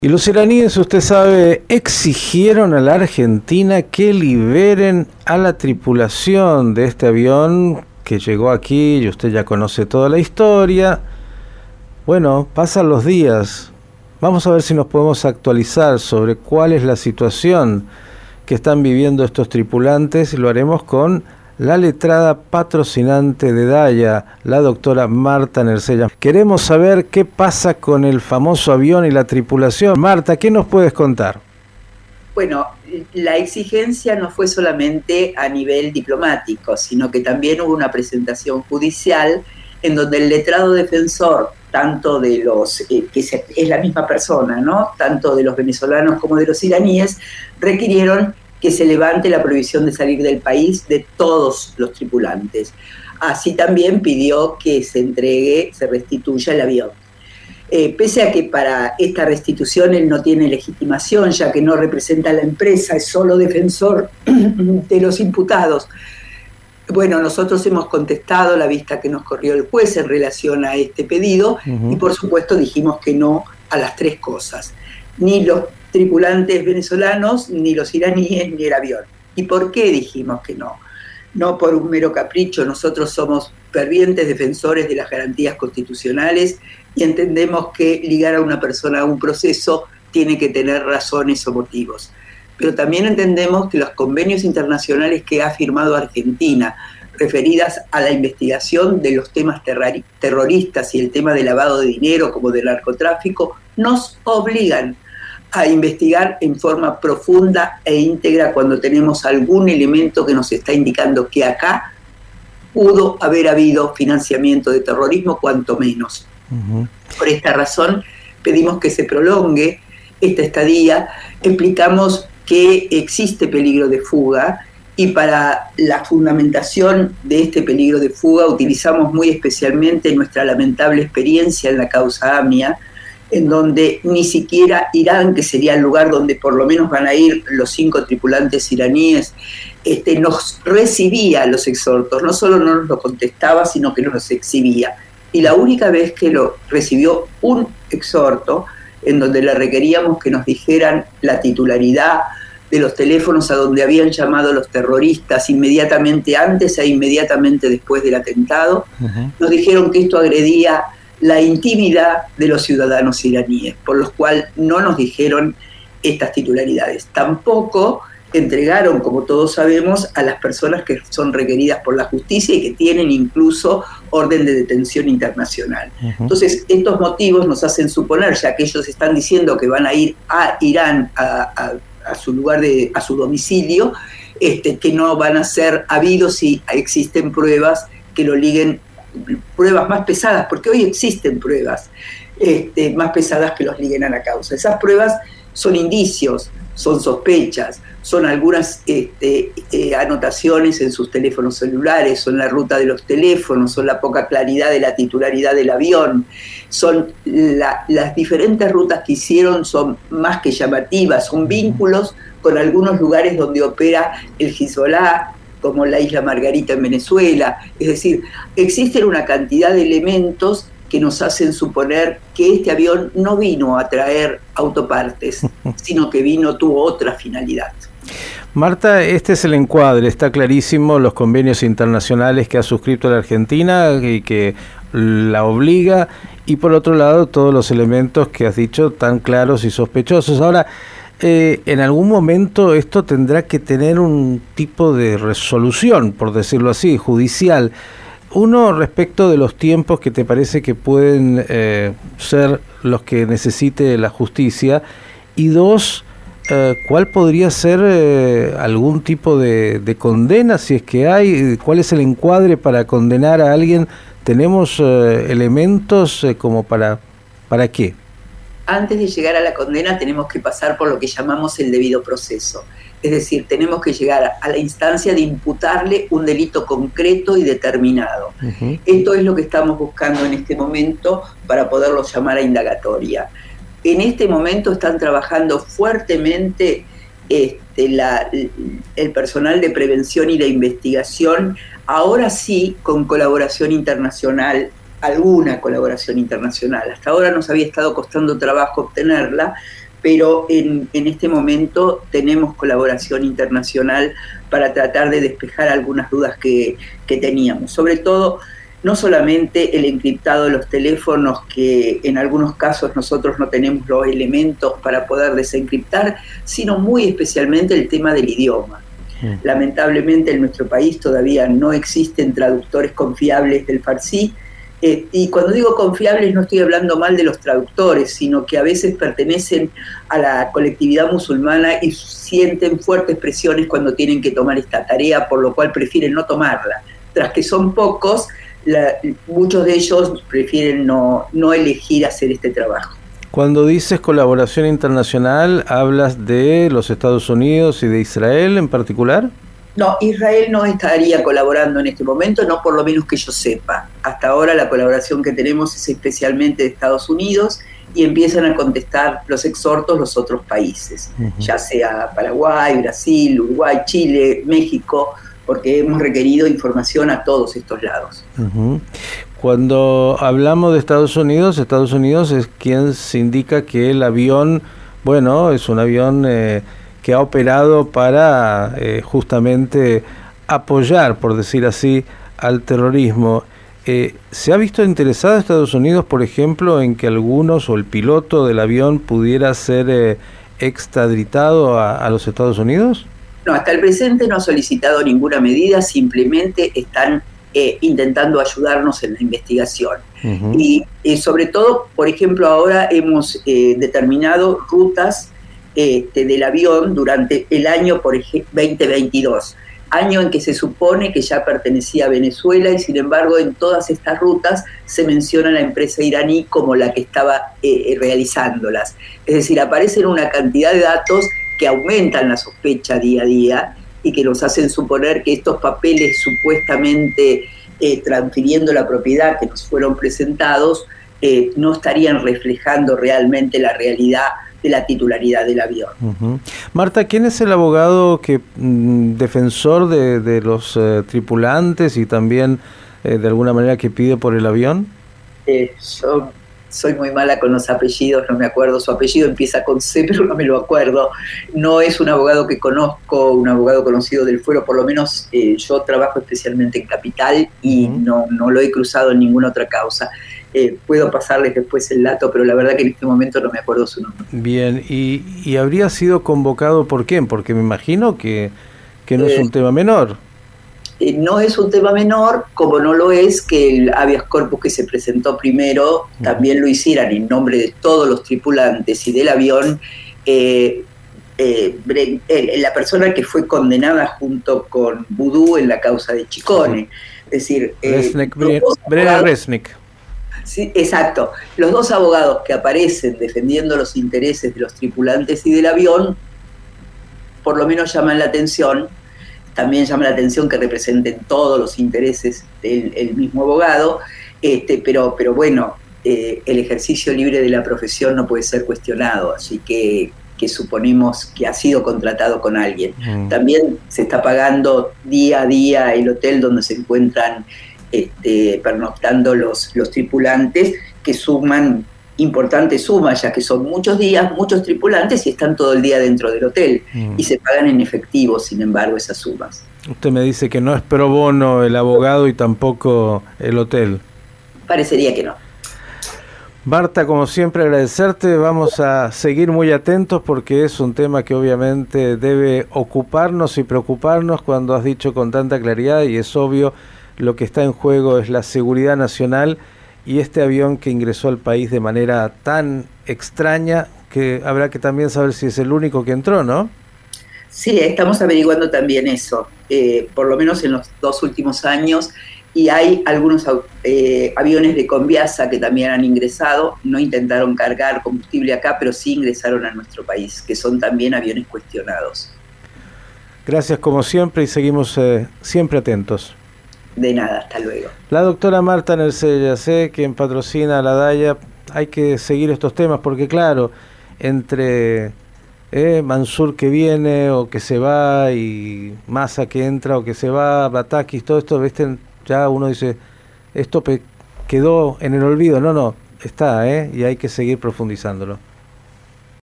Y los iraníes, usted sabe, exigieron a la Argentina que liberen a la tripulación de este avión que llegó aquí, y usted ya conoce toda la historia. Bueno, pasan los días. Vamos a ver si nos podemos actualizar sobre cuál es la situación que están viviendo estos tripulantes. Lo haremos con la letrada patrocinante de Daya, la doctora Marta Nercella. Queremos saber qué pasa con el famoso avión y la tripulación. Marta, ¿qué nos puedes contar? Bueno, la exigencia no fue solamente a nivel diplomático, sino que también hubo una presentación judicial en donde el letrado defensor, tanto de los, es la misma persona, ¿no?, tanto de los venezolanos como de los iraníes, requirieron que se levante la prohibición de salir del país de todos los tripulantes. Así también pidió que se restituya el avión. Pese a que para esta restitución él no tiene legitimación, ya que no representa a la empresa, es solo defensor de los imputados. Bueno, nosotros hemos contestado la vista que nos corrió el juez en relación a este pedido y por supuesto dijimos que no a las tres cosas. Ni los tripulantes venezolanos, ni los iraníes, ni el avión. ¿Y por qué dijimos que no? No por un mero capricho, nosotros somos fervientes defensores de las garantías constitucionales y entendemos que ligar a una persona a un proceso tiene que tener razones o motivos. Pero también entendemos que los convenios internacionales que ha firmado Argentina, referidas a la investigación de los temas terroristas y el tema de lavado de dinero como del narcotráfico, nos obligan a investigar en forma profunda e íntegra cuando tenemos algún elemento que nos está indicando que acá pudo haber habido financiamiento de terrorismo, cuanto menos. Por esta razón pedimos que se prolongue esta estadía, explicamos que existe peligro de fuga y para la fundamentación de este peligro de fuga utilizamos muy especialmente nuestra lamentable experiencia en la causa AMIA, en donde ni siquiera Irán, que sería el lugar donde por lo menos van a ir los 5 tripulantes iraníes, nos recibía los exhortos, no solo no nos lo contestaba, sino que nos los exhibía. Y la única vez que lo recibió un exhorto, en donde le requeríamos que nos dijeran la titularidad de los teléfonos a donde habían llamado los terroristas inmediatamente antes e inmediatamente después del atentado, nos dijeron que esto agredía la intimidad de los ciudadanos iraníes, por lo cual no nos dijeron estas titularidades. Tampoco entregaron, como todos sabemos, a las personas que son requeridas por la justicia y que tienen incluso orden de detención internacional. Entonces, estos motivos nos hacen suponer, ya que ellos están diciendo que van a ir a Irán, a su lugar, a su domicilio, que no van a ser habidos si existen pruebas que lo liguen, pruebas más pesadas, porque hoy existen pruebas más pesadas que los liguen a la causa. Esas pruebas son indicios, son sospechas, son algunas anotaciones en sus teléfonos celulares, son la ruta de los teléfonos, son la poca claridad de la titularidad del avión, son las diferentes rutas que hicieron, son más que llamativas, son vínculos con algunos lugares donde opera el Hezbollah, como la isla Margarita en Venezuela. Es decir, existen una cantidad de elementos que nos hacen suponer que este avión no vino a traer autopartes, sino que tuvo otra finalidad. Marta, este es el encuadre, está clarísimo, los convenios internacionales que ha suscrito la Argentina y que la obliga, y por otro lado todos los elementos que has dicho tan claros y sospechosos. Ahora, en algún momento esto tendrá que tener un tipo de resolución, por decirlo así, judicial. Uno, respecto de los tiempos que te parece que pueden ser los que necesite la justicia, y dos, ¿cuál podría ser algún tipo de condena, si es que hay? ¿Cuál es el encuadre para condenar a alguien? ¿Tenemos elementos como para qué? Antes de llegar a la condena tenemos que pasar por lo que llamamos el debido proceso. Es decir, tenemos que llegar a la instancia de imputarle un delito concreto y determinado. Esto es lo que estamos buscando en este momento para poderlo llamar a indagatoria. En este momento están trabajando fuertemente el personal de prevención y de investigación, ahora sí con colaboración internacional, alguna colaboración internacional. Hasta ahora nos había estado costando trabajo obtenerla, pero en este momento tenemos colaboración internacional para tratar de despejar algunas dudas que teníamos. Sobre todo, no solamente el encriptado de los teléfonos, que en algunos casos nosotros no tenemos los elementos para poder desencriptar, sino muy especialmente el tema del idioma. Lamentablemente en nuestro país todavía no existen traductores confiables del farsi, y cuando digo confiables no estoy hablando mal de los traductores, sino que a veces pertenecen a la colectividad musulmana y sienten fuertes presiones cuando tienen que tomar esta tarea, por lo cual prefieren no tomarla. Tras que son pocos, muchos de ellos prefieren no elegir hacer este trabajo. Cuando dices colaboración internacional, ¿hablas de los Estados Unidos y de Israel en particular? No, Israel no estaría colaborando en este momento, no por lo menos que yo sepa. Hasta ahora la colaboración que tenemos es especialmente de Estados Unidos y empiezan a contestar los exhortos los otros países, ya sea Paraguay, Brasil, Uruguay, Chile, México, porque hemos requerido información a todos estos lados. Cuando hablamos de Estados Unidos es quien se indica que el avión, bueno, es un avión que ha operado para justamente apoyar, por decir así, al terrorismo. ¿Se ha visto interesado Estados Unidos, por ejemplo, en que algunos o el piloto del avión pudiera ser extraditado a los Estados Unidos? No, hasta el presente no ha solicitado ninguna medida, simplemente están intentando ayudarnos en la investigación. Y sobre todo, por ejemplo, ahora hemos determinado rutas del avión durante el año, por ejemplo, 2022, año en que se supone que ya pertenecía a Venezuela, y sin embargo en todas estas rutas se menciona la empresa iraní como la que estaba realizándolas. Es decir, aparecen una cantidad de datos que aumentan la sospecha día a día y que nos hacen suponer que estos papeles supuestamente transfiriendo la propiedad que nos fueron presentados no estarían reflejando realmente la realidad de la titularidad del avión. Marta, ¿quién es el abogado que defensor de los tripulantes y también de alguna manera que pide por el avión? Yo soy muy mala con los apellidos, no me acuerdo. Su apellido empieza con C, pero no me lo acuerdo. No es un abogado que conozco, un abogado conocido del fuero, por lo menos yo trabajo especialmente en Capital y no lo he cruzado en ninguna otra causa. Puedo pasarles después el dato, pero la verdad que en este momento no me acuerdo su nombre. Bien, ¿y habría sido convocado por quién? Porque me imagino que no es un tema menor. No es un tema menor, como no lo es que el habeas corpus que se presentó primero también lo hicieran en nombre de todos los tripulantes y del avión, la persona que fue condenada junto con Vudú en la causa de Chicone. Es decir, Brera Resnick. Sí, exacto. Los dos abogados que aparecen defendiendo los intereses de los tripulantes y del avión, por lo menos llaman la atención. También llama la atención que representen todos los intereses del mismo abogado, pero bueno, el ejercicio libre de la profesión no puede ser cuestionado, así que suponemos que ha sido contratado con alguien. También se está pagando día a día el hotel donde se encuentran pernoctando los tripulantes, que suman importantes sumas, ya que son muchos días, muchos tripulantes y están todo el día dentro del hotel y se pagan en efectivo, sin embargo, esas sumas. Usted me dice que no es pro bono el abogado y tampoco el hotel. Parecería que no. Marta, como siempre agradecerte, vamos a seguir muy atentos porque es un tema que obviamente debe ocuparnos y preocuparnos cuando has dicho con tanta claridad, y es obvio, lo que está en juego es la seguridad nacional y este avión que ingresó al país de manera tan extraña que habrá que también saber si es el único que entró, ¿no? Sí, estamos averiguando también eso, por lo menos en los 2 últimos años, y hay algunos aviones de Conviasa que también han ingresado, no intentaron cargar combustible acá, pero sí ingresaron a nuestro país, que son también aviones cuestionados. Gracias como siempre y seguimos siempre atentos. De nada, hasta luego. La doctora Marta Nercella, quien patrocina a la DAIA. Hay que seguir estos temas porque claro, entre Mansur que viene o que se va y Massa que entra o que se va, Batakis, todo esto, ¿viste? Ya uno dice, esto quedó en el olvido. No, está, y hay que seguir profundizándolo.